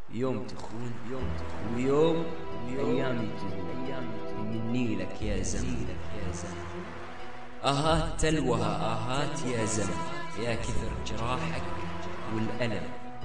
يوم تخون ويوم أيام تهون مني لك يا زمن. آهات تلوها آهات يا زمن، يا كثر جراحك والألم،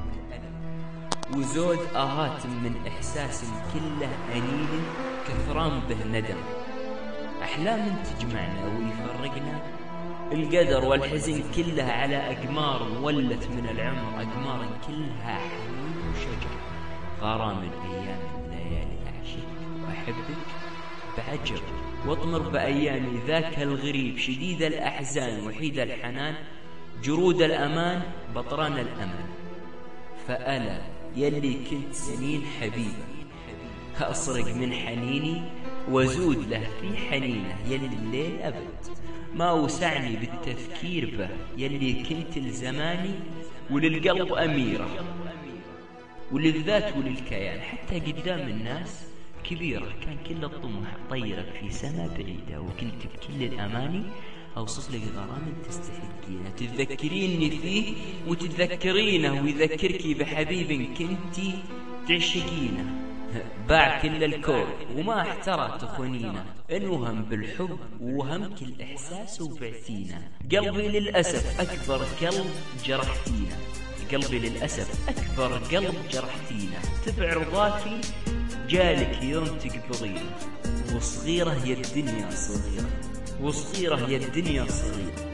وزود آهات من إحساس كله أنين كثران به ندم. أحلام تجمعنا ويفرقنا القدر والحزن كلها على أقمار مولت من العمر، أقمار كلها حنين وشجر. غرام الأيام الليالي أعشق وأحبك بعجب، واطمر بأيامي ذاك الغريب شديد الأحزان وحيد الحنان، جرود الأمان بطران الأمل. فألا يلي كنت سنين حبيبة أسرق من حنيني وزود له في حنينه، يلي الليل أبد ما وسعني بالتفكير به، يلي كنت لزماني وللقلب أميرة وللذات وللكيان. حتى قدام الناس كبيرة كان كل الطموح طيرك في سما بعيدة، وكنت بكل الأماني أوصف لك غرام تستحقينه، تتذكريني فيه وتتذكرينه ويذكرك بحبيب كنتي تعشقينه. باع كل الكون وما احترى تخونينا، انوهم بالحب وهم كل إحساس وبعتينا. قلبي للأسف أكبر قلب جرحتينا، قلبي للأسف أكبر قلب جرحتينا. تبع رضاكي جالك يوم تقبضينا، وصغيرة هي الدنيا صغيرة، وصغيرة هي الدنيا صغيرة.